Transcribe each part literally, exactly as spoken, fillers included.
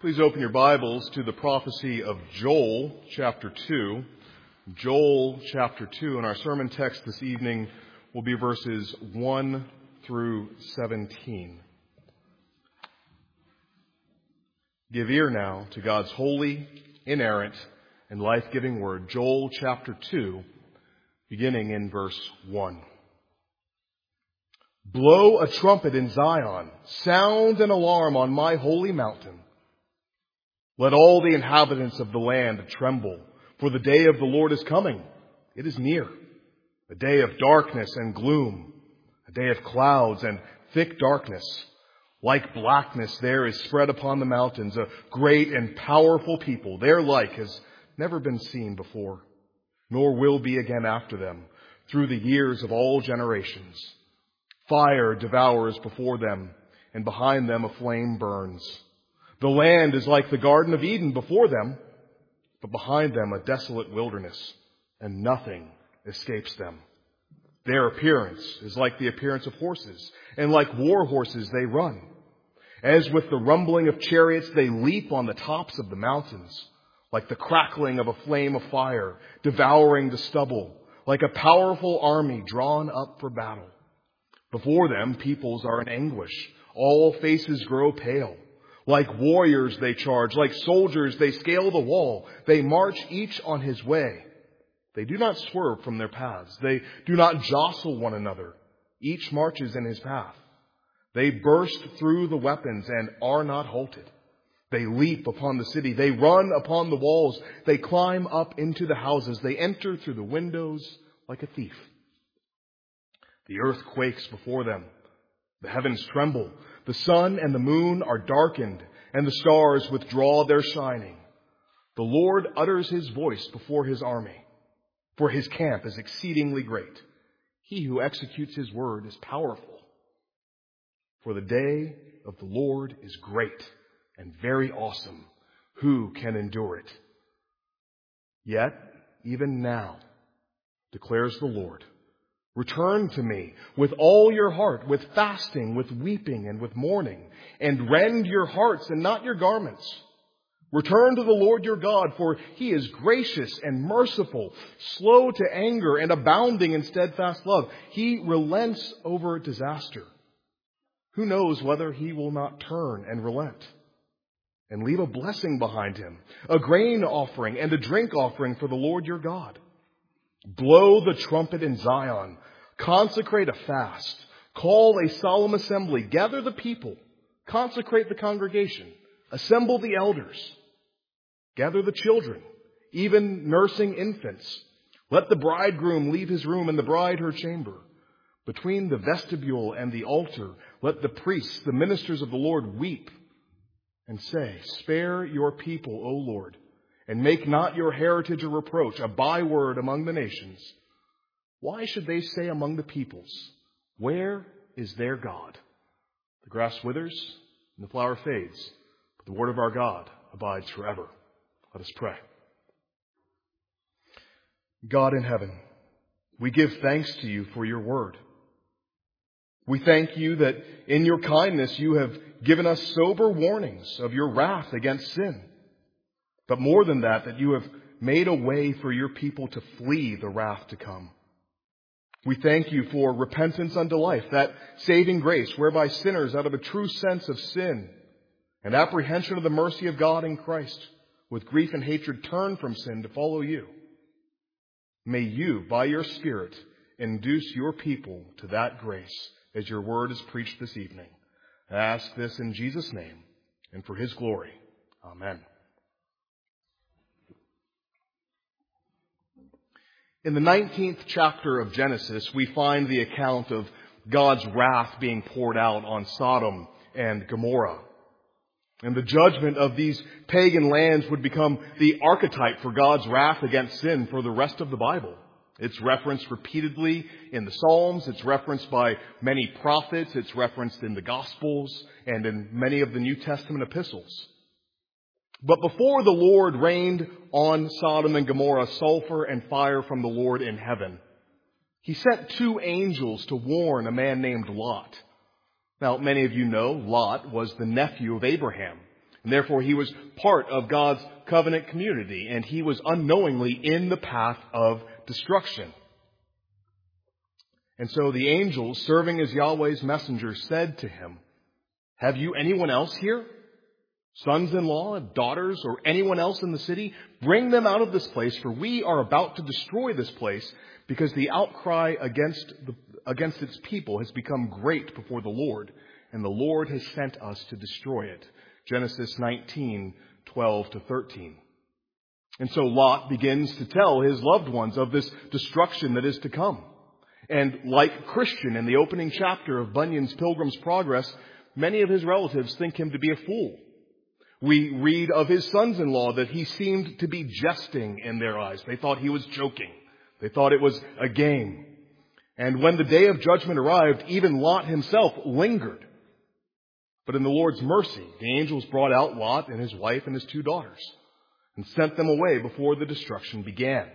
Please open your Bibles to the prophecy of Joel, chapter two. Joel, chapter two, and our sermon text this evening will be verses one through seventeen. Give ear now to God's holy, inerrant, and life-giving word. Joel, chapter two, beginning in verse one. Blow a trumpet in Zion, sound an alarm on my holy mountain. Let all the inhabitants of the land tremble, for the day of the Lord is coming. It is near, a day of darkness and gloom, a day of clouds and thick darkness. Like blackness there is spread upon the mountains a great and powerful people. Their like has never been seen before, nor will be again after them, through the years of all generations. Fire devours before them, and behind them a flame burns. The land is like the Garden of Eden before them, but behind them a desolate wilderness, and nothing escapes them. Their appearance is like the appearance of horses, and like war horses they run. As with the rumbling of chariots, they leap on the tops of the mountains, like the crackling of a flame of fire, devouring the stubble, like a powerful army drawn up for battle. Before them, peoples are in anguish. All faces grow pale. Like warriors they charge. Like soldiers they scale the wall. They march each on his way. They do not swerve from their paths. They do not jostle one another. Each marches in his path. They burst through the weapons and are not halted. They leap upon the city. They run upon the walls. They climb up into the houses. They enter through the windows like a thief. The earth quakes before them. The heavens tremble. The sun and the moon are darkened, and the stars withdraw their shining. The Lord utters his voice before his army, for his camp is exceedingly great. He who executes his word is powerful. For the day of the Lord is great and very awesome. Who can endure it? Yet, even now, declares the Lord, return to me with all your heart, with fasting, with weeping, and with mourning, and rend your hearts and not your garments. Return to the Lord your God, for he is gracious and merciful, slow to anger, and abounding in steadfast love. He relents over disaster. Who knows whether he will not turn and relent and leave a blessing behind him, a grain offering and a drink offering for the Lord your God. Blow the trumpet in Zion. Consecrate a fast. Call a solemn assembly. Gather the people. Consecrate the congregation. Assemble the elders. Gather the children, even nursing infants. Let the bridegroom leave his room and the bride her chamber. Between the vestibule and the altar, let the priests, the ministers of the Lord, weep and say, spare your people, O Lord, and make not your heritage a reproach, a byword among the nations. Why should they say among the peoples, where is their God? The grass withers and the flower fades, but the word of our God abides forever. Let us pray. God in heaven, we give thanks to you for your word. We thank you that in your kindness you have given us sober warnings of your wrath against sin. But more than that, that you have made a way for your people to flee the wrath to come. We thank you for repentance unto life, that saving grace whereby sinners out of a true sense of sin and apprehension of the mercy of God in Christ with grief and hatred turn from sin to follow you. May you, by your Spirit, induce your people to that grace as your word is preached this evening. I ask this in Jesus' name and for his glory. Amen. In the nineteenth chapter of Genesis, we find the account of God's wrath being poured out on Sodom and Gomorrah. And the judgment of these pagan lands would become the archetype for God's wrath against sin for the rest of the Bible. It's referenced repeatedly in the Psalms. It's referenced by many prophets. It's referenced in the Gospels and in many of the New Testament epistles. But before the Lord rained on Sodom and Gomorrah sulfur and fire from the Lord in heaven, he sent two angels to warn a man named Lot. Now, many of you know Lot was the nephew of Abraham. And therefore he was part of God's covenant community, and he was unknowingly in the path of destruction. And so the angels, serving as Yahweh's messengers, said to him, "Have you anyone else here? Sons-in-law, daughters, or anyone else in the city? Bring them out of this place, for we are about to destroy this place, because the outcry against the, against its people has become great before the Lord, and the Lord has sent us to destroy it." Genesis nineteen, twelve to thirteen. And so Lot begins to tell his loved ones of this destruction that is to come. And like Christian in the opening chapter of Bunyan's Pilgrim's Progress, many of his relatives think him to be a fool. We read of his sons-in-law that he seemed to be jesting in their eyes. They thought he was joking. They thought it was a game. And when the day of judgment arrived, even Lot himself lingered. But in the Lord's mercy, the angels brought out Lot and his wife and his two daughters and sent them away before the destruction began.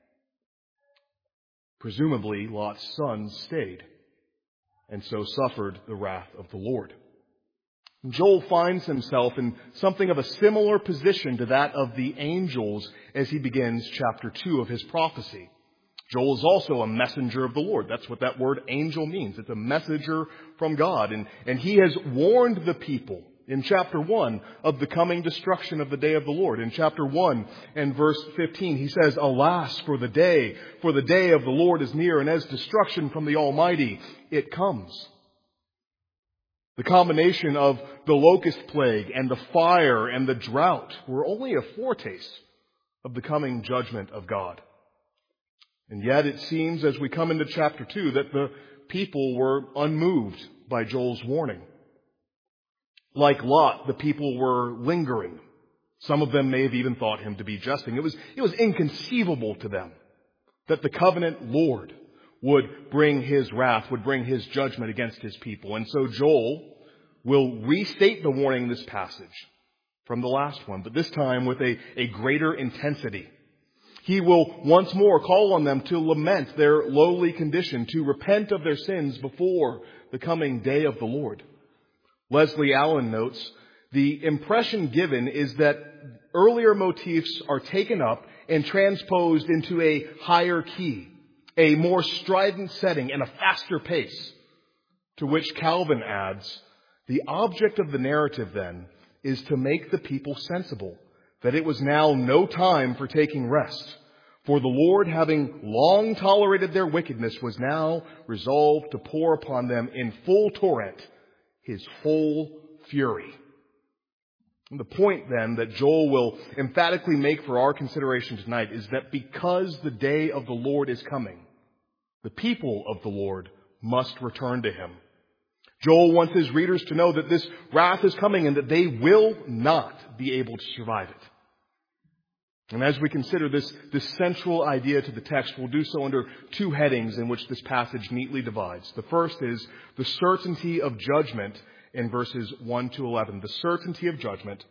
Presumably, Lot's sons stayed and so suffered the wrath of the Lord. Joel finds himself in something of a similar position to that of the angels as he begins chapter two of his prophecy. Joel is also a messenger of the Lord. That's what that word angel means. It's a messenger from God. And, and he has warned the people in chapter one of the coming destruction of the day of the Lord. In chapter one and verse fifteen, he says, "Alas for the day, for the day of the Lord is near, and as destruction from the Almighty it comes." The combination of the locust plague and the fire and the drought were only a foretaste of the coming judgment of God. And yet it seems as we come into chapter two that the people were unmoved by Joel's warning. Like Lot, the people were lingering. Some of them may have even thought him to be jesting. It was, it was inconceivable to them that the covenant Lord would bring his wrath, would bring his judgment against his people. And so Joel will restate the warning in this passage from the last one, but this time with a, a greater intensity. He will once more call on them to lament their lowly condition, to repent of their sins before the coming day of the Lord. Leslie Allen notes, the impression given is that earlier motifs are taken up and transposed into a higher key, a more strident setting and a faster pace, to which Calvin adds, the object of the narrative then is to make the people sensible that it was now no time for taking rest, for the Lord, having long tolerated their wickedness, was now resolved to pour upon them in full torrent his whole fury. And the point then that Joel will emphatically make for our consideration tonight is that because the day of the Lord is coming, the people of the Lord must return to him. Joel wants his readers to know that this wrath is coming and that they will not be able to survive it. And as we consider this, this central idea to the text, we'll do so under two headings in which this passage neatly divides. The first is the certainty of judgment in verses one to eleven. The certainty of judgment.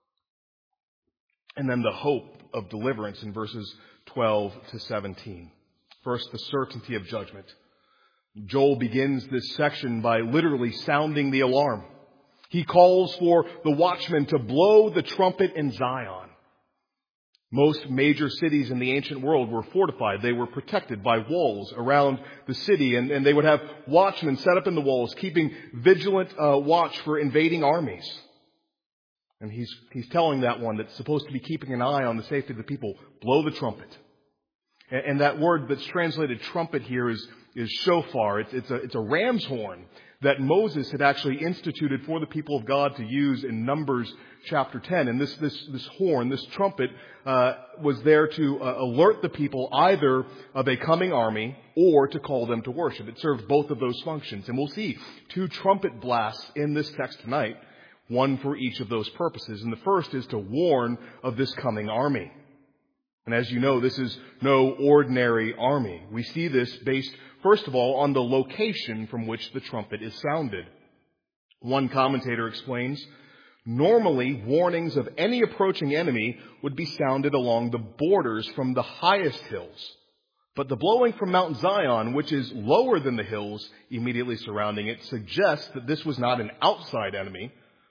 And then the hope of deliverance in verses twelve to seventeen. First, the certainty of judgment. Joel begins this section by literally sounding the alarm. He calls for the watchmen to blow the trumpet in Zion. Most major cities in the ancient world were fortified. They were protected by walls around the city, and, and they would have watchmen set up in the walls, keeping vigilant uh, watch for invading armies. And he's, he's telling that one that's supposed to be keeping an eye on the safety of the people, blow the trumpet. And, and that word that's translated trumpet here is, is shofar. It's, it's, a, it's a ram's horn that Moses had actually instituted for the people of God to use in Numbers chapter ten. And this, this, this horn, this trumpet, uh, was there to uh, alert the people either of a coming army or to call them to worship. It served both of those functions. And we'll see two trumpet blasts in this text tonight, one for each of those purposes. And the first is to warn of this coming army. And as you know, this is no ordinary army. We see this based, first of all, on the location from which the trumpet is sounded. One commentator explains, normally warnings of any approaching enemy would be sounded along the borders from the highest hills. But the blowing from Mount Zion, which is lower than the hills immediately surrounding it, suggests that this was not an outside enemy,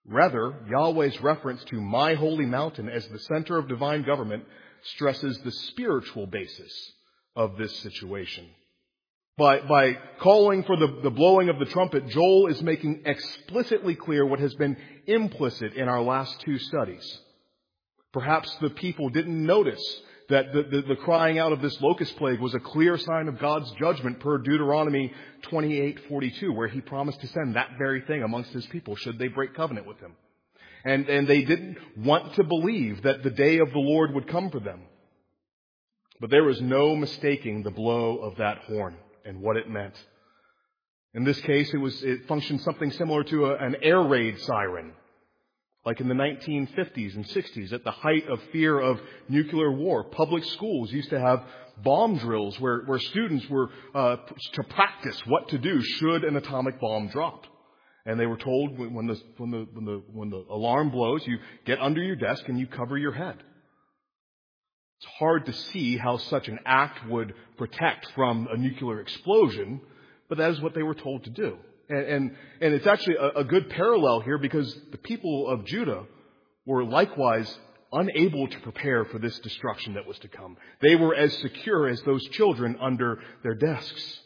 Rather, Yahweh's reference to my holy mountain as the center of divine government stresses the spiritual basis of this situation. By, by calling for the, the blowing of the trumpet, Joel is making explicitly clear what has been implicit in our last two studies. Perhaps the people didn't notice that the, the, the crying out of this locust plague was a clear sign of God's judgment per Deuteronomy twenty-eight forty-two, where he promised to send that very thing amongst his people should they break covenant with him. And, and they didn't want to believe that the day of the Lord would come for them. But there was no mistaking the blow of that horn and what it meant. In this case, it was it functioned something similar to a, an air raid siren. Like in the nineteen fifties and sixties, at the height of fear of nuclear war, public schools used to have bomb drills where, where students were uh, to practice what to do should an atomic bomb drop. And they were told when the, when the, when the, when the alarm blows, you get under your desk and you cover your head. It's hard to see how such an act would protect from a nuclear explosion, but that is what they were told to do. And, and, and it's actually a, a good parallel here because the people of Judah were likewise unable to prepare for this destruction that was to come. They were as secure as those children under their desks.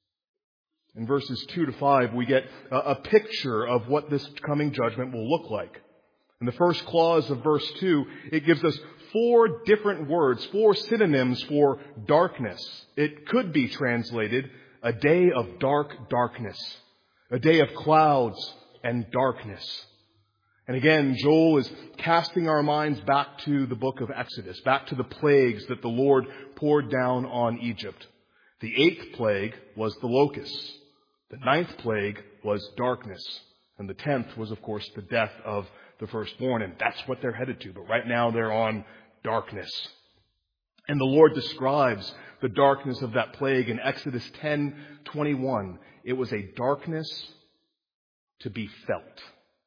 In verses two to five, we get a, a picture of what this coming judgment will look like. In the first clause of verse two, it gives us four different words, four synonyms for darkness. It could be translated a day of dark darkness. A day of clouds and darkness. And again, Joel is casting our minds back to the book of Exodus, back to the plagues that the Lord poured down on Egypt. The eighth plague was the locusts. The ninth plague was darkness. And the tenth was, of course, the death of the firstborn. And that's what they're headed to. But right now they're on darkness. And the Lord describes the darkness of that plague in Exodus ten twenty-one. It was a darkness to be felt.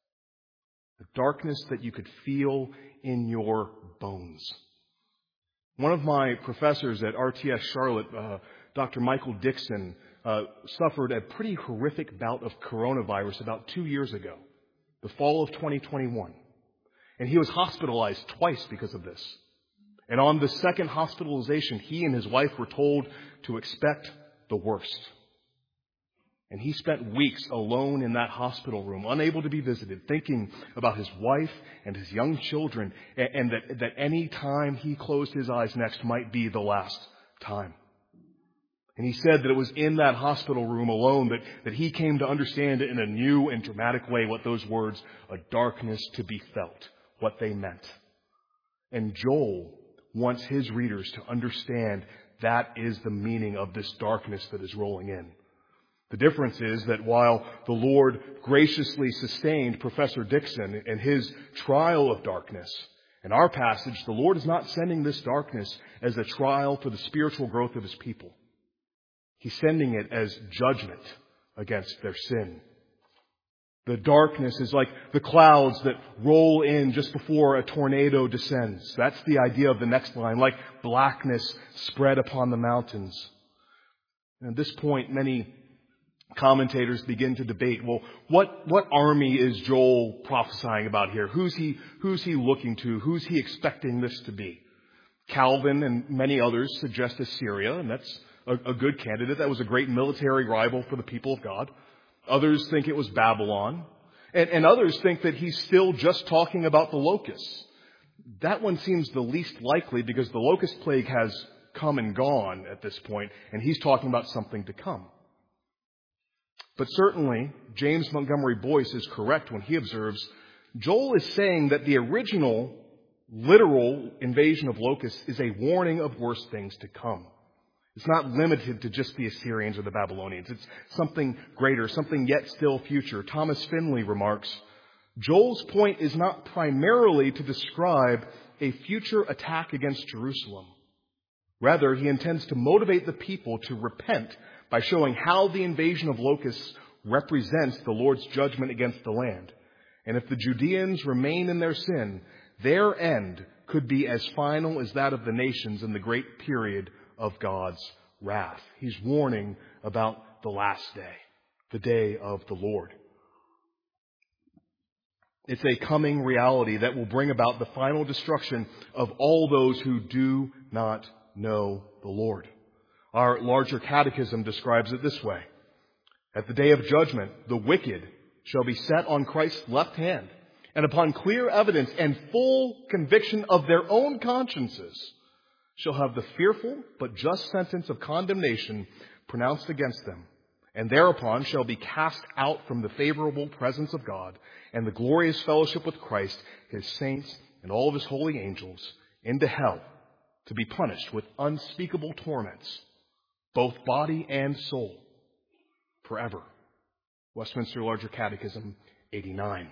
A darkness that you could feel in your bones. One of my professors at R T S Charlotte, uh, Doctor Michael Dixon, uh, suffered a pretty horrific bout of coronavirus about two years ago, the fall of twenty twenty-one. And he was hospitalized twice because of this. And on the second hospitalization, he and his wife were told to expect the worst. And he spent weeks alone in that hospital room, unable to be visited, thinking about his wife and his young children, and, and that, that any time he closed his eyes next might be the last time. And he said that it was in that hospital room alone that, that he came to understand in a new and dramatic way what those words, a darkness to be felt, what they meant. And Joel wants his readers to understand that is the meaning of this darkness that is rolling in. The difference is that while the Lord graciously sustained Professor Dixon in his trial of darkness, in our passage, the Lord is not sending this darkness as a trial for the spiritual growth of his people. He's sending it as judgment against their sin. The darkness is like the clouds that roll in just before a tornado descends. That's the idea of the next line, like blackness spread upon the mountains. And at this point, many commentators begin to debate, well, what, what army is Joel prophesying about here? Who's he, who's he looking to? Who's he expecting this to be? Calvin and many others suggest Assyria, and that's a, a good candidate. That was a great military rival for the people of God. Others think it was Babylon. And, and others think that he's still just talking about the locusts. That one seems the least likely because the locust plague has come and gone at this point, and he's talking about something to come. But certainly, James Montgomery Boyce is correct when he observes, Joel is saying that the original literal invasion of locusts is a warning of worse things to come. It's not limited to just the Assyrians or the Babylonians. It's something greater, something yet still future. Thomas Finley remarks, Joel's point is not primarily to describe a future attack against Jerusalem. Rather, he intends to motivate the people to repent by showing how the invasion of locusts represents the Lord's judgment against the land. And if the Judeans remain in their sin, their end could be as final as that of the nations in the great period of God's wrath. He's warning about the last day, the day of the Lord. It's a coming reality that will bring about the final destruction of all those who do not know the Lord. Our larger catechism describes it this way. At the day of judgment, the wicked shall be set on Christ's left hand, and upon clear evidence and full conviction of their own consciences shall have the fearful but just sentence of condemnation pronounced against them, and thereupon shall be cast out from the favorable presence of God and the glorious fellowship with Christ, his saints, and all of his holy angels into hell to be punished with unspeakable torments, both body and soul, forever. Westminster Larger Catechism eighty-nine.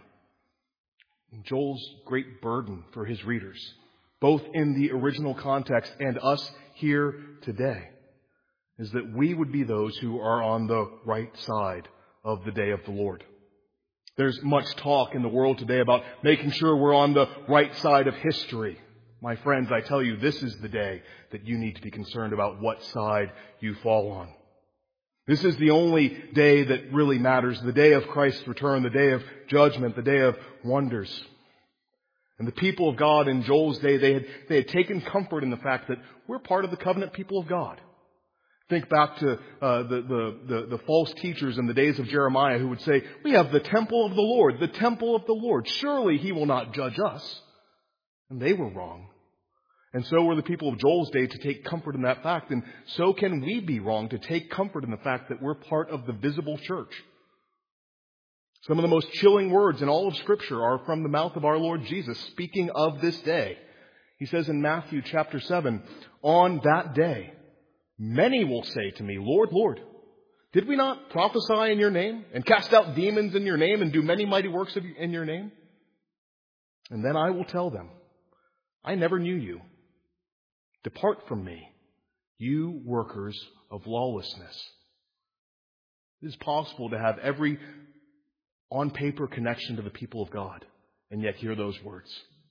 Joel's great burden for his readers, both in the original context and us here today, is that we would be those who are on the right side of the day of the Lord. There's much talk in the world today about making sure we're on the right side of history. My friends, I tell you, this is the day that you need to be concerned about what side you fall on. This is the only day that really matters, the day of Christ's return, the day of judgment, the day of wonders. And the people of God in Joel's day, they had, they had taken comfort in the fact that we're part of the covenant people of God. Think back to uh, the, the, the, the false teachers in the days of Jeremiah who would say, we have the temple of the Lord, the temple of the Lord. Surely he will not judge us. And they were wrong. And so were the people of Joel's day to take comfort in that fact. And so can we be wrong to take comfort in the fact that we're part of the visible church. Some of the most chilling words in all of Scripture are from the mouth of our Lord Jesus, speaking of this day. He says in Matthew chapter seven, on that day, many will say to me, Lord, Lord, did we not prophesy in your name and cast out demons in your name and do many mighty works in your name? And then I will tell them, I never knew you. Depart from me, you workers of lawlessness. It is possible to have every on-paper connection to the people of God and yet hear those words.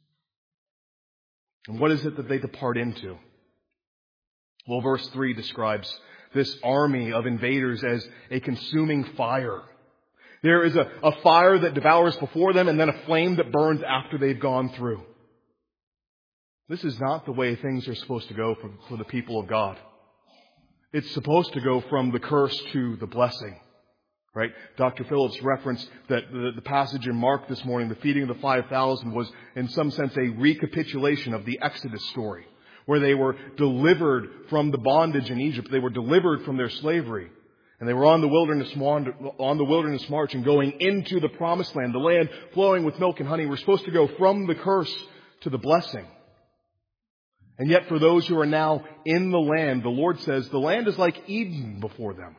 And what is it that they depart into? Well, verse three describes this army of invaders as a consuming fire. There is a, a fire that devours before them and then a flame that burns after they've gone through. This is not the way things are supposed to go for, for the people of God. It's supposed to go from the curse to the blessing. Right? Doctor Phillips referenced that the, the passage in Mark this morning, the feeding of the five thousand, was in some sense a recapitulation of the Exodus story, where they were delivered from the bondage in Egypt. They were delivered from their slavery. And they were on the wilderness wander, on the wilderness march and going into the promised land, the land flowing with milk and honey. We're supposed to go from the curse to the blessing. And yet for those who are now in the land, the Lord says the land is like Eden before them.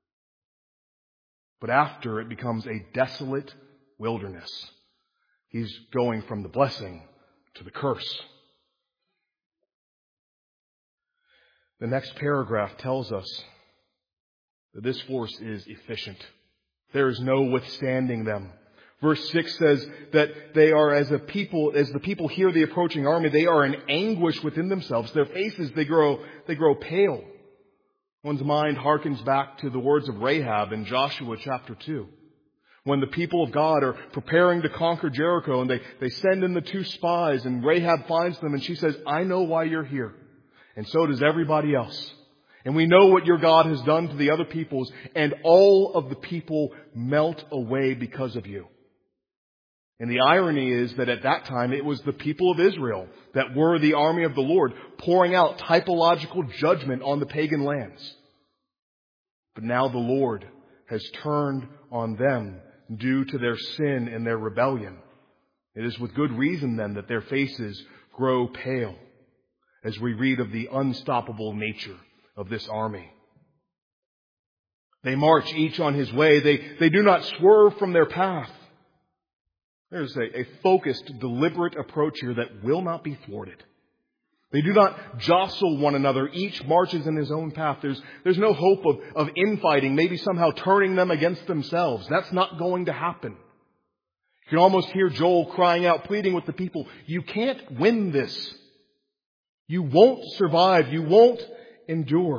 But after it becomes a desolate wilderness. He's going from the blessing to the curse. The next paragraph tells us that this force is efficient. There is no withstanding them. Verse six says that they are as a people, as the people hear the approaching army, they are in anguish within themselves. Their faces, they grow, they grow pale. One's mind harkens back to the words of Rahab in Joshua chapter two. When the people of God are preparing to conquer Jericho and they, they send in the two spies and Rahab finds them and she says, I know why you're here. And so does everybody else. And we know what your God has done to the other peoples, and all of the people melt away because of you. And the irony is that at that time it was the people of Israel that were the army of the Lord, pouring out typological judgment on the pagan lands. But now the Lord has turned on them due to their sin and their rebellion. It is with good reason then that their faces grow pale as we read of the unstoppable nature of this army. They march each on his way. They, they do not swerve from their path. There's a, a focused, deliberate approach here that will not be thwarted. They do not jostle one another. Each marches in his own path. There's, there's no hope of, of infighting, maybe somehow turning them against themselves. That's not going to happen. You can almost hear Joel crying out, pleading with the people, you can't win this. You won't survive. You won't endure.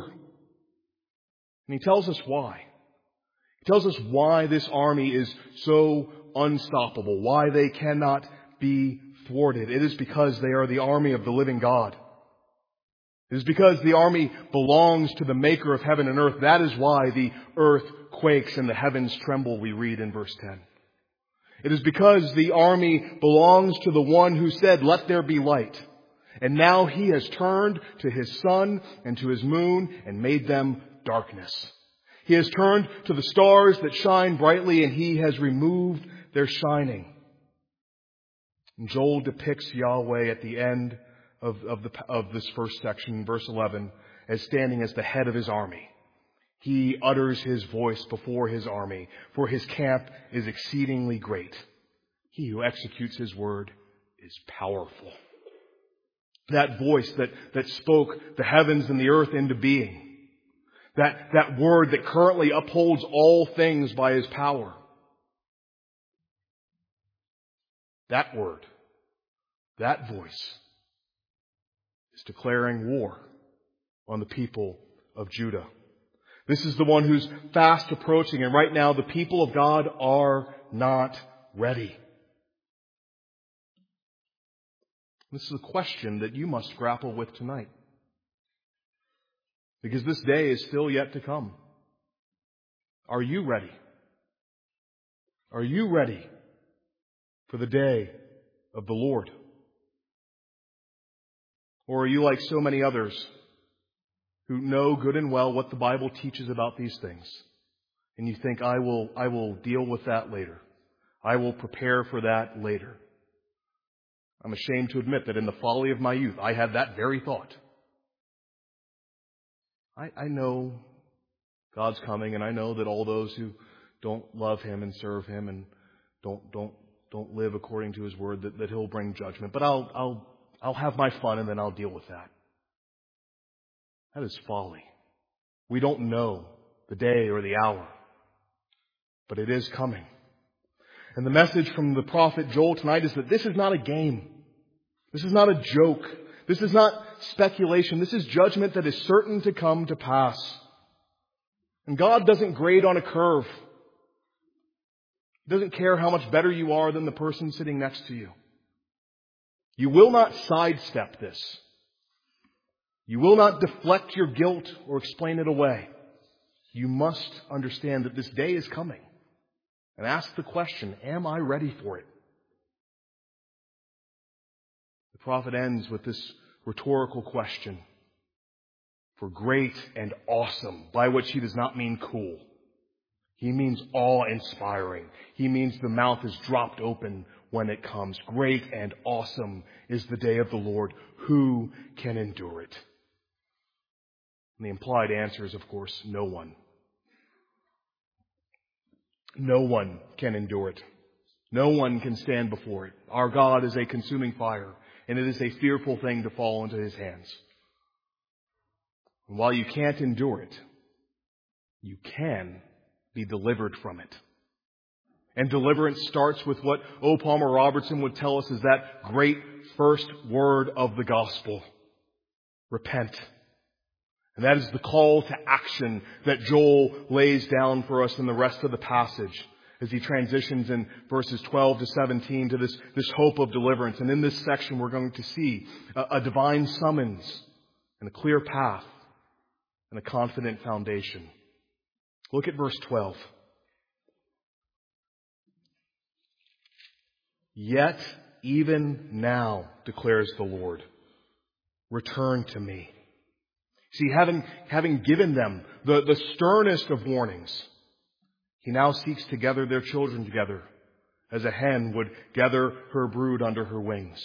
And he tells us why. He tells us why this army is so unstoppable, why they cannot be thwarted. It is because they are the army of the living God. It is because the army belongs to the maker of heaven and earth. That is why the earth quakes and the heavens tremble, we read in verse ten. It is because the army belongs to the one who said, "Let there be light." And now he has turned to his sun and to his moon and made them darkness. He has turned to the stars that shine brightly, and he has removed their shining. And Joel depicts Yahweh at the end of, of, the, of this first section, verse eleven, as standing as the head of his army. He utters his voice before his army, for his camp is exceedingly great. He who executes his word is powerful. That voice that, that spoke the heavens and the earth into being. That, that word that currently upholds all things by his power. That word, that voice is declaring war on the people of Judah. This is the one who's fast approaching, and right now the people of God are not ready. This is a question that you must grapple with tonight. Because this day is still yet to come. Are you ready? Are you ready for the day of the Lord? Or are you like so many others who know good and well what the Bible teaches about these things? And you think, I will, I will deal with that later. I will prepare for that later. I'm ashamed to admit that in the folly of my youth, I had that very thought. I, I know God's coming, and I know that all those who don't love Him and serve Him and don't don't don't live according to His word, that, that He'll bring judgment. But I'll I'll I'll have my fun, and then I'll deal with that. That is folly. We don't know the day or the hour, but it is coming. And the message from the prophet Joel tonight is that this is not a game. This is not a joke. This is not speculation. This is judgment that is certain to come to pass. And God doesn't grade on a curve. He doesn't care how much better you are than the person sitting next to you. You will not sidestep this. You will not deflect your guilt or explain it away. You must understand that this day is coming. And ask the question, am I ready for it? The prophet ends with this rhetorical question. For great and awesome, by which he does not mean cool. He means awe-inspiring. He means the mouth is dropped open when it comes. Great and awesome is the day of the Lord. Who can endure it? And the implied answer is, of course, no one. No one can endure it. No one can stand before it. Our God is a consuming fire, and it is a fearful thing to fall into His hands. And while you can't endure it, you can be delivered from it. And deliverance starts with what O. Palmer Robertson would tell us is that great first word of the gospel. Repent. And that is the call to action that Joel lays down for us in the rest of the passage as he transitions in verses twelve to seventeen to this, this hope of deliverance. And in this section we're going to see a, a divine summons and a clear path and a confident foundation. Look at verse twelve. Yet even now, declares the Lord, return to me. See, having, having given them the, the sternest of warnings, He now seeks to gather their children together as a hen would gather her brood under her wings.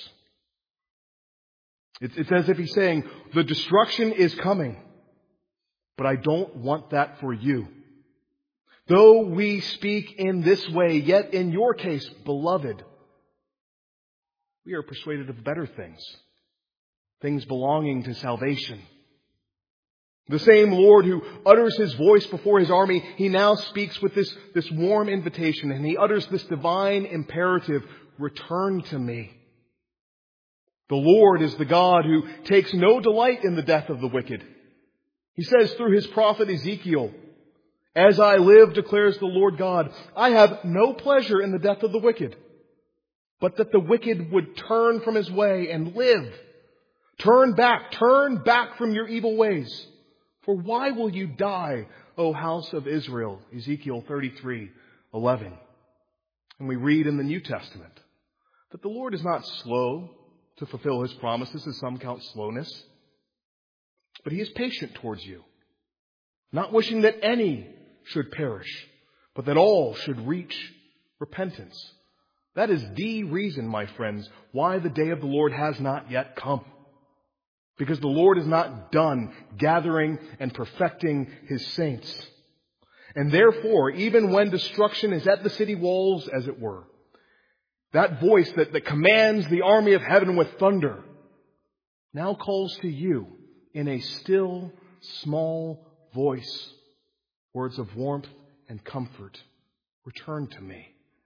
It's, it's as if He's saying, the destruction is coming, but I don't want that for you. Though we speak in this way, yet in your case, beloved, we are persuaded of better things, things belonging to salvation. The same Lord who utters His voice before His army, He now speaks with this, this warm invitation, and He utters this divine imperative, return to me. The Lord is the God who takes no delight in the death of the wicked. He says through His prophet Ezekiel, As I live, declares the Lord God, I have no pleasure in the death of the wicked, but that the wicked would turn from his way and live. Turn back, turn back from your evil ways. For why will you die, O house of Israel? Ezekiel thirty-three eleven. And we read in the New Testament that the Lord is not slow to fulfill his promises, as some count slowness, but he is patient towards you, not wishing that any should perish, but that all should reach repentance. That is the reason, my friends, why the day of the Lord has not yet come. Because the Lord is not done gathering and perfecting his saints. And therefore, even when destruction is at the city walls, as it were, that voice that, that commands the army of heaven with thunder now calls to you in a still, small voice, words of warmth and comfort. Return to me.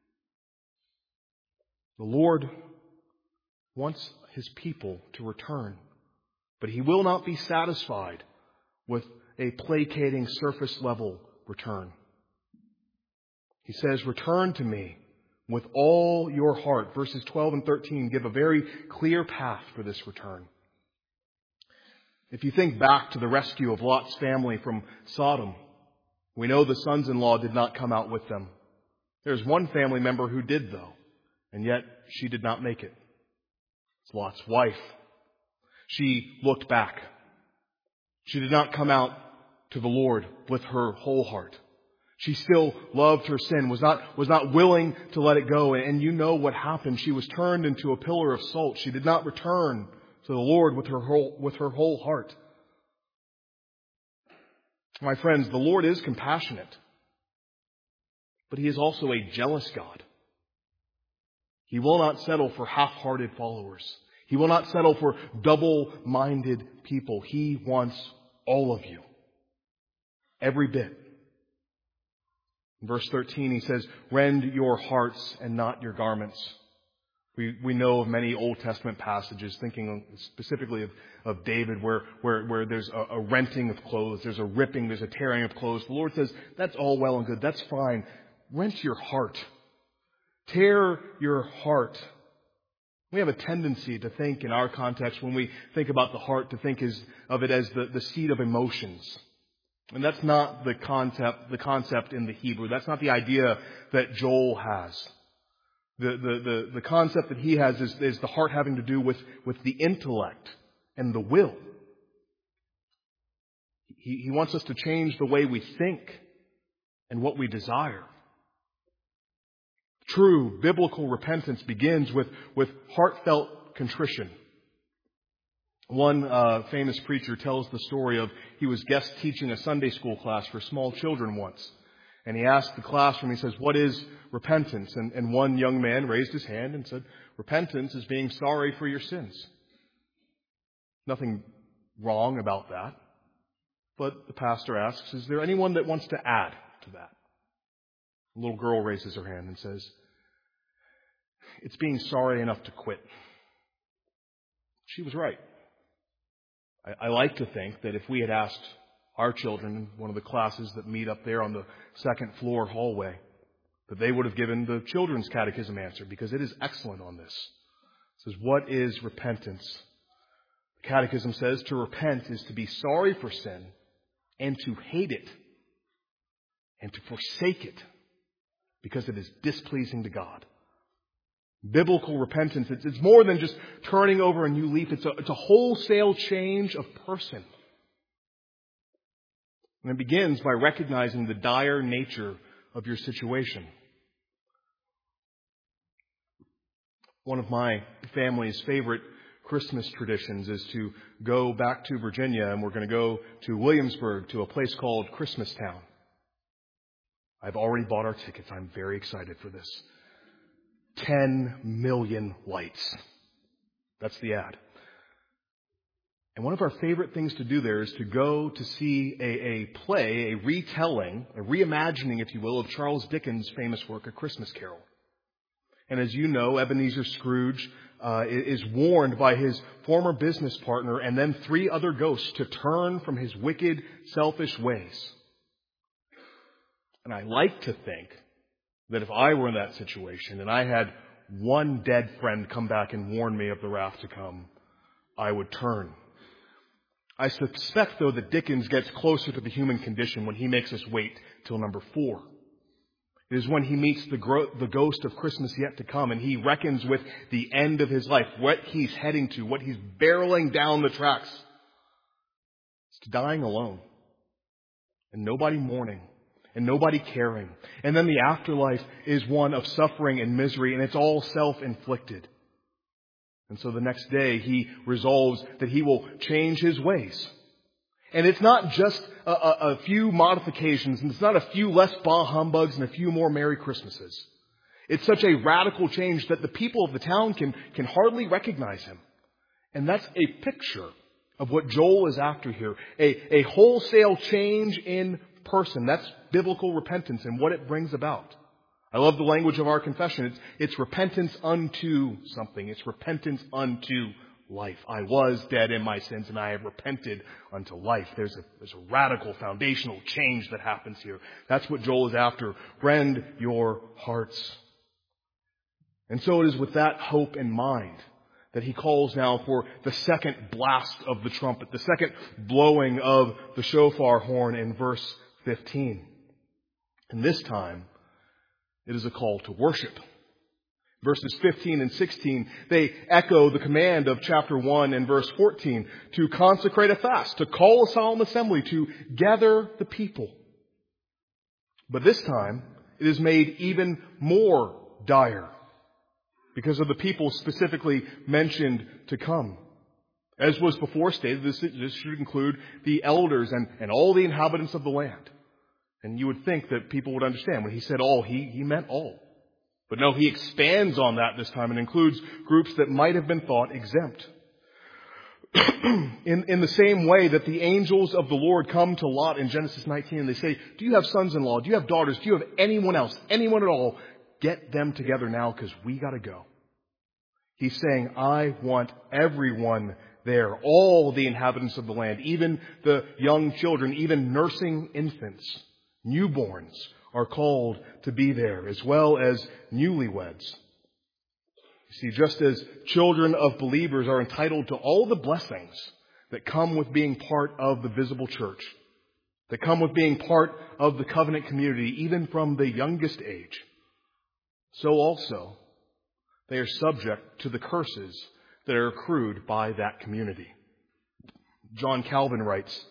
The Lord wants his people to return, but he will not be satisfied with a placating surface level return. He says, return to me with all your heart. Verses twelve and thirteen give a very clear path for this return. If you think back to the rescue of Lot's family from Sodom, we know the sons-in-law did not come out with them. There's one family member who did, though, and yet she did not make it. It's Lot's wife. She looked back. She did not come out to the Lord with her whole heart. She still loved her sin, was not, was not willing to let it go. And you know what happened. She was turned into a pillar of salt. She did not return to the Lord with her whole, with her whole heart. My friends, the Lord is compassionate, but he is also a jealous God. He will not settle for half-hearted followers. He will not settle for double-minded people. He wants all of you. Every bit. In verse thirteen, he says, rend your hearts and not your garments. We we know of many Old Testament passages, thinking specifically of, of David, where, where, where there's a, a renting of clothes, there's a ripping, there's a tearing of clothes. The Lord says, that's all well and good. That's fine. Rent your heart. Tear your heart. We have a tendency to think in our context, when we think about the heart, to think as, of it as the, the seat of emotions. And that's not the concept, the concept in the Hebrew. That's not the idea that Joel has. The, the, the, the concept that he has is, is the heart having to do with, with the intellect and the will. He, he wants us to change the way we think and what we desire. True biblical repentance begins with, with heartfelt contrition. One uh, famous preacher tells the story of he was guest teaching a Sunday school class for small children once. And he asked the classroom, he says, what is repentance? And, and one young man raised his hand and said, repentance is being sorry for your sins. Nothing wrong about that. But the pastor asks, is there anyone that wants to add to that? A little girl raises her hand and says, it's being sorry enough to quit. She was right. I, I like to think that if we had asked our children in one of the classes that meet up there on the second floor hallway, that they would have given the children's catechism answer, because it is excellent on this. It says, what is repentance? The catechism says to repent is to be sorry for sin and to hate it and to forsake it because it is displeasing to God. Biblical repentance, it's, it's more than just turning over a new leaf. It's a, it's a wholesale change of person. And it begins by recognizing the dire nature of your situation. One of my family's favorite Christmas traditions is to go back to Virginia, and we're going to go to Williamsburg to a place called Christmastown. I've already bought our tickets. I'm very excited for this. Ten million lights. That's the ad. And one of our favorite things to do there is to go to see a, a play, a retelling, a reimagining, if you will, of Charles Dickens' famous work, A Christmas Carol. And as you know, Ebenezer Scrooge uh, is warned by his former business partner and then three other ghosts to turn from his wicked, selfish ways. And I like to think that if I were in that situation and I had one dead friend come back and warn me of the wrath to come, I would turn. I suspect, though, that Dickens gets closer to the human condition when he makes us wait till number four. It is when he meets the, gro- the ghost of Christmas yet to come, and he reckons with the end of his life, what he's heading to, what he's barreling down the tracks. It's dying alone, and nobody mourning, and nobody caring. And then the afterlife is one of suffering and misery, and it's all self-inflicted. And so the next day he resolves that he will change his ways. And it's not just a, a, a few modifications, and it's not a few less bah humbugs and a few more Merry Christmases. It's such a radical change that the people of the town can, can hardly recognize him. And that's a picture of what Joel is after here. A, a wholesale change in person. That's biblical repentance and what it brings about. I love the language of our confession. It's, it's repentance unto something. It's repentance unto life. I was dead in my sins and I have repented unto life. There's a, there's a radical foundational change that happens here. That's what Joel is after. Rend your hearts. And so it is with that hope in mind that he calls now for the second blast of the trumpet, the second blowing of the shofar horn in verse fifteen. And this time, it is a call to worship. Verses fifteen and sixteen, they echo the command of chapter one and verse fourteen to consecrate a fast, to call a solemn assembly, to gather the people. But this time, it is made even more dire because of the people specifically mentioned to come. As was before stated, this, this should include the elders and, and all the inhabitants of the land. And you would think that people would understand. When he said all, he, he meant all. But no, he expands on that this time and includes groups that might have been thought exempt. in, in the same way that the angels of the Lord come to Lot in Genesis nineteen and they say, do you have sons-in-law? Do you have daughters? Do you have anyone else? Anyone at all? Get them together now because we got to go. He's saying, I want everyone there, all the inhabitants of the land, even the young children, even nursing infants. Newborns are called to be there, as well as newlyweds. You see, just as children of believers are entitled to all the blessings that come with being part of the visible church, that come with being part of the covenant community, even from the youngest age, so also they are subject to the curses that are accrued by that community. John Calvin writes,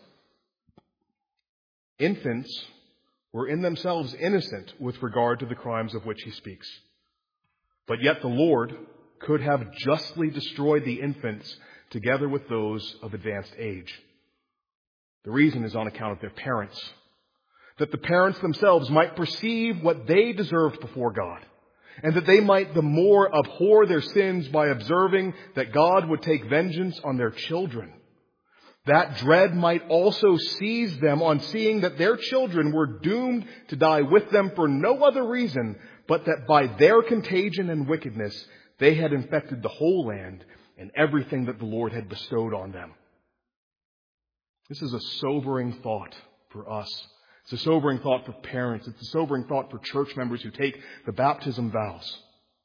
infants were in themselves innocent with regard to the crimes of which he speaks. But yet the Lord could have justly destroyed the infants together with those of advanced age. The reason is on account of their parents, that the parents themselves might perceive what they deserved before God, and that they might the more abhor their sins by observing that God would take vengeance on their children. That dread might also seize them on seeing that their children were doomed to die with them for no other reason but that by their contagion and wickedness they had infected the whole land and everything that the Lord had bestowed on them. This is a sobering thought for us. It's a sobering thought for parents. It's a sobering thought for church members who take the baptism vows.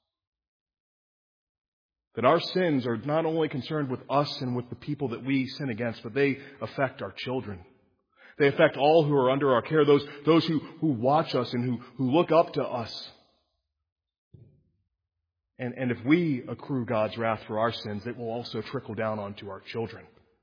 That our sins are not only concerned with us and with the people that we sin against, but they affect our children. They affect all who are under our care, those, those who, who watch us and who, who look up to us. And, and if we accrue God's wrath for our sins, it will also trickle down onto our children.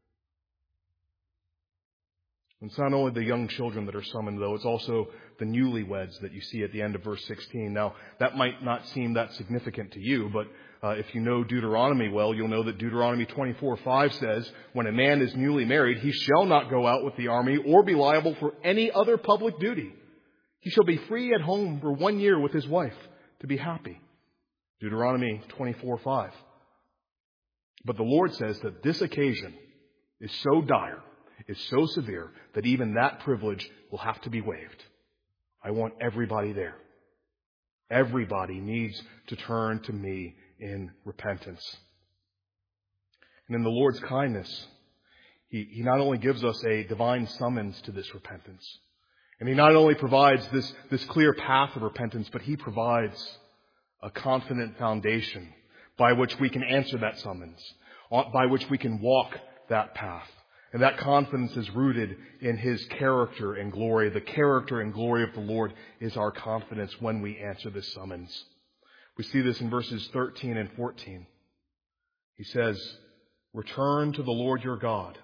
It's not only the young children that are summoned, though. It's also the newlyweds that you see at the end of verse sixteen. Now, that might not seem that significant to you, but uh, if you know Deuteronomy well, you'll know that Deuteronomy twenty-four five says, when a man is newly married, he shall not go out with the army or be liable for any other public duty. He shall be free at home for one year with his wife to be happy. Deuteronomy twenty-four five. But the Lord says that this occasion is so dire, is so severe, that even that privilege will have to be waived. I want everybody there. Everybody needs to turn to me in repentance. And in the Lord's kindness, He, he not only gives us a divine summons to this repentance, And he not only provides this, this clear path of repentance, but he provides a confident foundation by which we can answer that summons, by which we can walk that path. And that confidence is rooted in his character and glory. The character and glory of the Lord is our confidence when we answer this summons. We see this in verses thirteen and fourteen. He says, return to the Lord your God.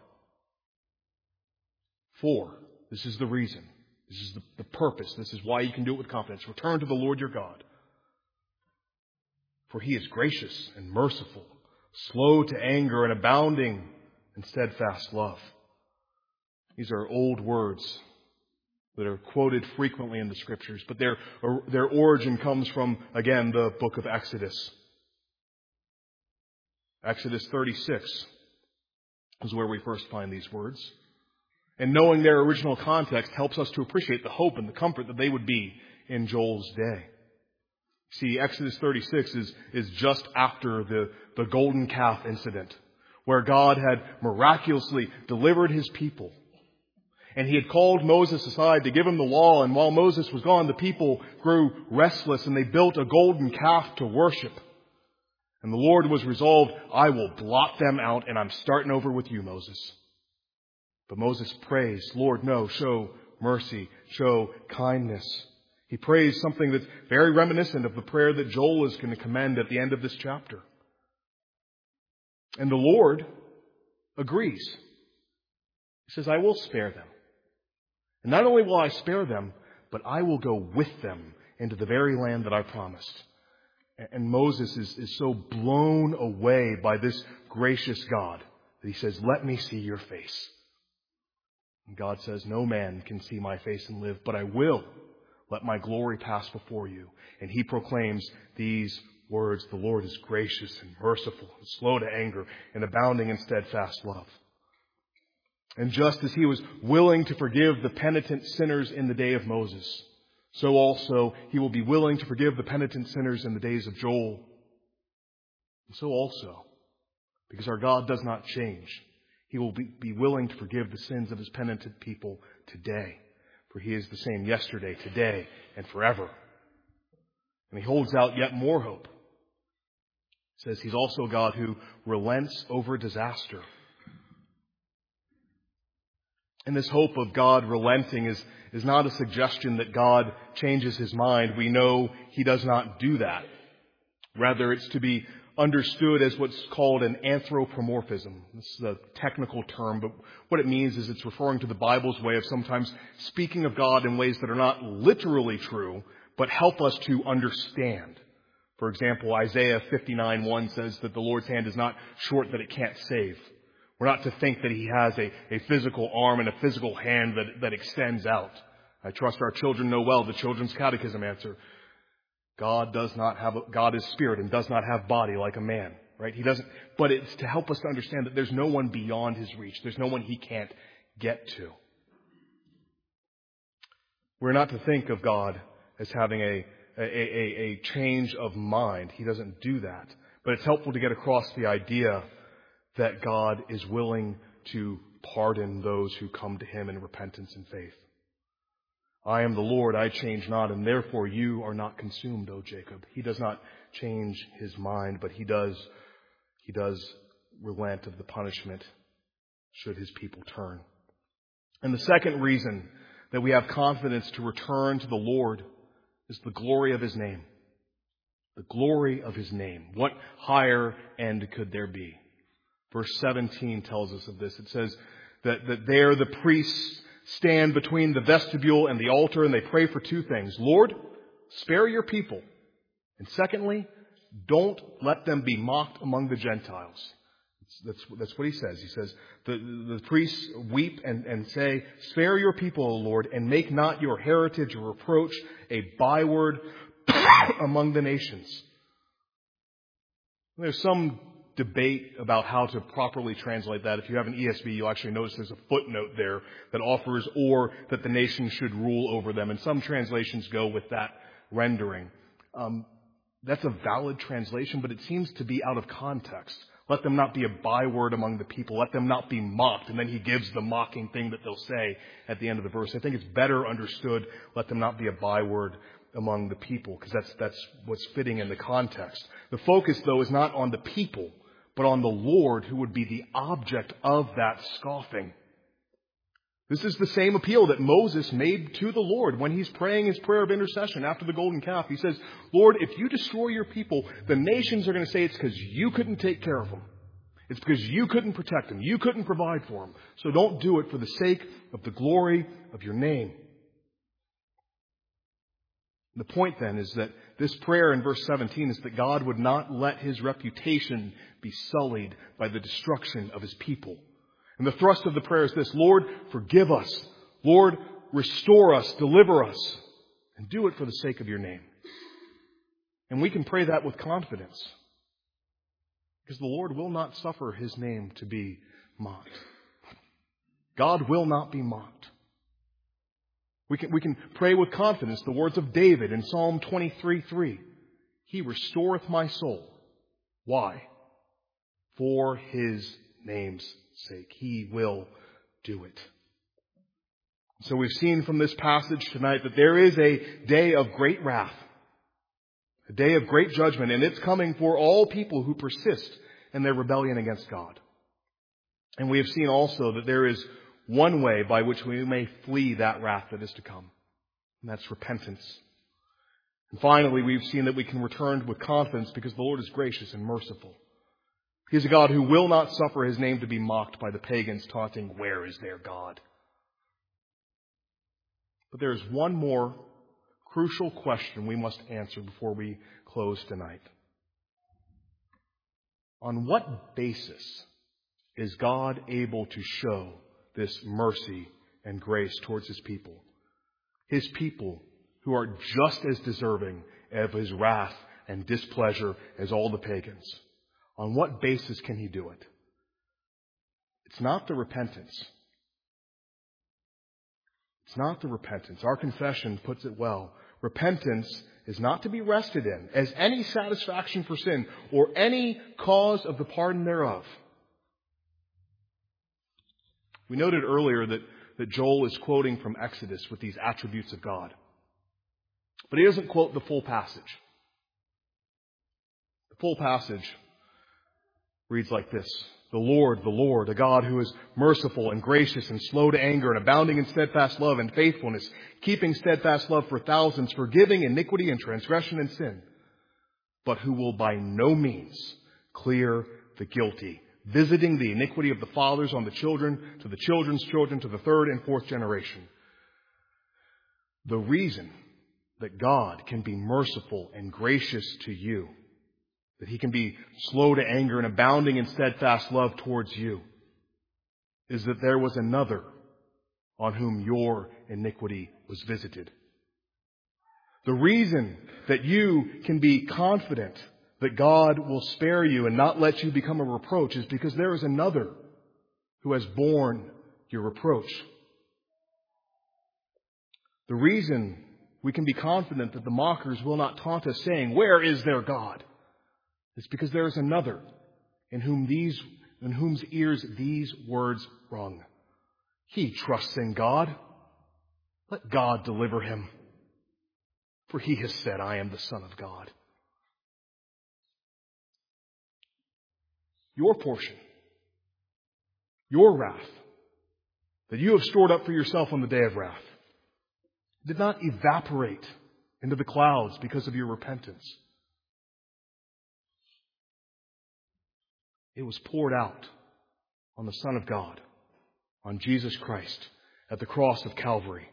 For, this is the reason, this is the, the purpose, this is why you can do it with confidence. Return to the Lord your God. For he is gracious and merciful, slow to anger and abounding in steadfast love. These are old words that are quoted frequently in the Scriptures, but their, their origin comes from, again, the book of Exodus. Exodus thirty-six is where we first find these words. And knowing their original context helps us to appreciate the hope and the comfort that they would be in Joel's day. See, Exodus thirty-six is, is just after the, the golden calf incident, where God had miraculously delivered his people. And he had called Moses aside to give him the law, and while Moses was gone, the people grew restless, and they built a golden calf to worship. And the Lord was resolved, I will blot them out, and I'm starting over with you, Moses. But Moses prays, Lord, no, show mercy, show kindness. He prays something that's very reminiscent of the prayer that Joel is going to commend at the end of this chapter. And the Lord agrees. He says, I will spare them. And not only will I spare them, but I will go with them into the very land that I promised. And Moses is, is so blown away by this gracious God that he says, let me see your face. And God says, no man can see my face and live, but I will let my glory pass before you. And he proclaims these words, the Lord is gracious and merciful and slow to anger and abounding in steadfast love. And just as he was willing to forgive the penitent sinners in the day of Moses, so also he will be willing to forgive the penitent sinners in the days of Joel. And so also, because our God does not change, he will be, be willing to forgive the sins of his penitent people today. For he is the same yesterday, today, and forever. And he holds out yet more hope. He says he's also a God who relents over disaster. And this hope of God relenting is, is not a suggestion that God changes his mind. We know he does not do that. Rather, it's to be understood as what's called an anthropomorphism. This is a technical term, but what it means is it's referring to the Bible's way of sometimes speaking of God in ways that are not literally true, but help us to understand. For example, Isaiah fifty-nine one says that the Lord's hand is not short that it can't save. We're not to think that he has a, a physical arm and a physical hand that, that extends out. I trust our children know well the Children's Catechism answer. God does not have, a, God is spirit and does not have body like a man, right? He doesn't, but it's to help us to understand that there's no one beyond his reach. There's no one he can't get to. We're not to think of God as having a, a, a, a change of mind. He doesn't do that. But it's helpful to get across the idea that God is willing to pardon those who come to him in repentance and faith. I am the Lord, I change not, and therefore you are not consumed, O Jacob. He does not change his mind, but he does, he does relent of the punishment should his people turn. And the second reason that we have confidence to return to the Lord is the glory of his name. The glory of his name. What higher end could there be? Verse seventeen tells us of this. It says that, that there the priests stand between the vestibule and the altar and they pray for two things. Lord, spare your people. And secondly, don't let them be mocked among the Gentiles. That's, that's what he says. He says, the, the priests weep and, and say, spare your people, O Lord, and make not your heritage or reproach a byword among the nations. There's some debate about how to properly translate that. If you have an E S V, you'll actually notice there's a footnote there that offers or that the nation should rule over them. And some translations go with that rendering. Um, that's a valid translation, but it seems to be out of context. Let them not be a byword among the people. Let them not be mocked. And then he gives the mocking thing that they'll say at the end of the verse. I think it's better understood, let them not be a byword among the people, because that's, that's what's fitting in the context. The focus, though, is not on the people, but on the Lord, who would be the object of that scoffing. This is the same appeal that Moses made to the Lord when he's praying his prayer of intercession after the golden calf. He says, Lord, if you destroy your people, the nations are going to say it's because you couldn't take care of them. It's because you couldn't protect them. You couldn't provide for them. So don't do it for the sake of the glory of your name. The point then is that this prayer in verse seventeen is that God would not let his reputation be sullied by the destruction of his people. And the thrust of the prayer is this: Lord, forgive us. Lord, restore us, deliver us, and do it for the sake of your name. And we can pray that with confidence, because the Lord will not suffer his name to be mocked. God will not be mocked. We can, we can pray with confidence the words of David in Psalm twenty-three three. He restoreth my soul. Why? For his name's sake. He will do it. So we've seen from this passage tonight that there is a day of great wrath, a day of great judgment, and it's coming for all people who persist in their rebellion against God. And we have seen also that there is one way by which we may flee that wrath that is to come, and that's repentance. And finally, we've seen that we can return with confidence because the Lord is gracious and merciful. He is a God who will not suffer his name to be mocked by the pagans taunting, "Where is their God?" But there is one more crucial question we must answer before we close tonight. On what basis is God able to show this mercy and grace towards his people? His people who are just as deserving of his wrath and displeasure as all the pagans. On what basis can he do it? It's not the repentance. It's not the repentance. Our confession puts it well. Repentance is not to be rested in as any satisfaction for sin or any cause of the pardon thereof. We noted earlier that, that Joel is quoting from Exodus with these attributes of God. But he doesn't quote the full passage. The full passage reads like this: The Lord, the Lord, a God who is merciful and gracious and slow to anger and abounding in steadfast love and faithfulness, keeping steadfast love for thousands, forgiving iniquity and transgression and sin, but who will by no means clear the guilty, visiting the iniquity of the fathers on the children, to the children's children, to the third and fourth generation. The reason that God can be merciful and gracious to you, that he can be slow to anger and abounding in steadfast love towards you, is that there was another on whom your iniquity was visited. The reason that you can be confident that God will spare you and not let you become a reproach is because there is another who has borne your reproach. The reason we can be confident that the mockers will not taunt us saying, "Where is their God?" It's because there is another in whom these, in whose ears these words rung. He trusts in God. Let God deliver him. For he has said, "I am the Son of God." Your portion, your wrath that you have stored up for yourself on the day of wrath, did not evaporate into the clouds because of your repentance. It was poured out on the Son of God, on Jesus Christ, at the cross of Calvary.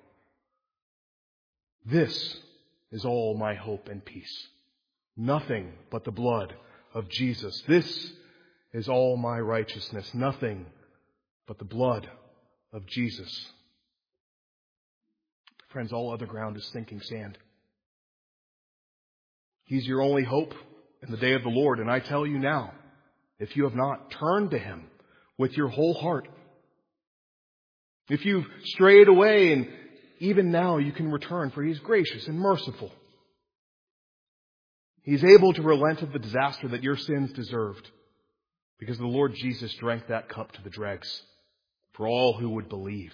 This is all my hope and peace. Nothing but the blood of Jesus. This is all my righteousness. Nothing but the blood of Jesus. Friends, all other ground is sinking sand. He's your only hope in the day of the Lord. And I tell you now, if you have not, turn to him with your whole heart. If you've strayed away, and even now you can return, for he is gracious and merciful. He is able to relent of the disaster that your sins deserved. because the Lord Jesus drank that cup to the dregs for all who would believe.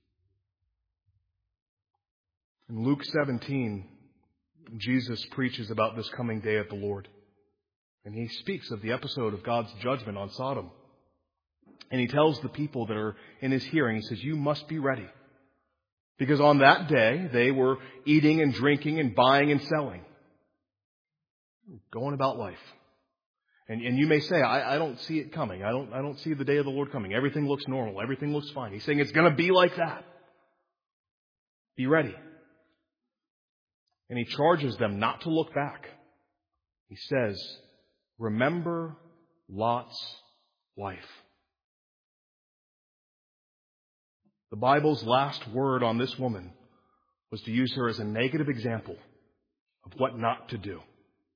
In Luke seventeen, Jesus preaches about this coming day of the Lord. And he speaks of the episode of God's judgment on Sodom. And he tells the people that are in his hearing, he says, you must be ready. Because on that day, they were eating and drinking and buying and selling. Going about life. And, and you may say, I, I don't see it coming. I don't, I don't see the day of the Lord coming. Everything looks normal. Everything looks fine. He's saying it's going to be like that. Be ready. And he charges them not to look back. He says, remember Lot's wife. The Bible's last word on this woman was to use her as a negative example of what not to do.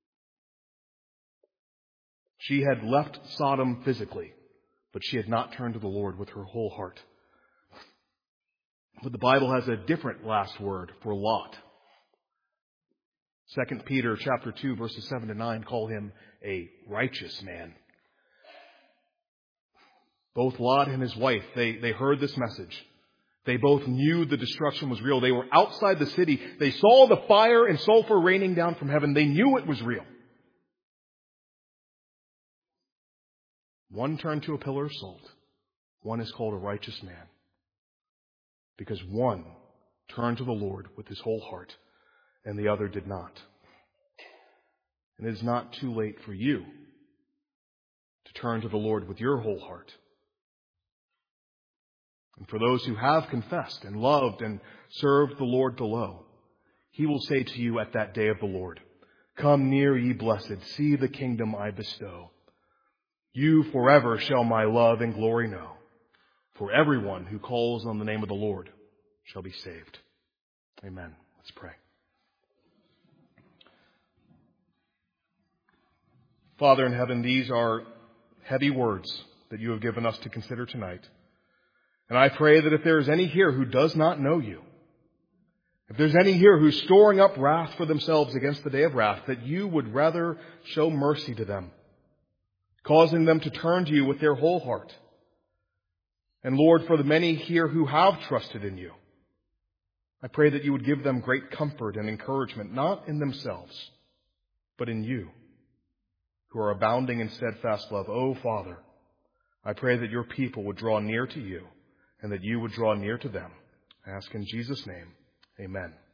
She had left Sodom physically, but she had not turned to the Lord with her whole heart. But the Bible has a different last word for Lot. Second Peter chapter two, verses seven to nine call him a righteous man. Both Lot and his wife, they, they heard this message. They both knew the destruction was real. They were outside the city. They saw the fire and sulfur raining down from heaven. They knew it was real. One turned to a pillar of salt. One is called a righteous man. Because one turned to the Lord with his whole heart, and the other did not. And it is not too late for you to turn to the Lord with your whole heart. And for those who have confessed and loved and served the Lord below, he will say to you at that day of the Lord, come near, ye blessed, see the kingdom I bestow. You forever shall my love and glory know. For everyone who calls on the name of the Lord shall be saved. Amen. Let's pray. Father in heaven, these are heavy words that you have given us to consider tonight. And I pray that if there is any here who does not know you, if there's any here who's storing up wrath for themselves against the day of wrath, that you would rather show mercy to them, causing them to turn to you with their whole heart. And Lord, for the many here who have trusted in you, I pray that you would give them great comfort and encouragement, not in themselves, but in you, who are abounding in steadfast love. Oh, Father, I pray that your people would draw near to you, and that you would draw near to them. I ask in Jesus' name, amen.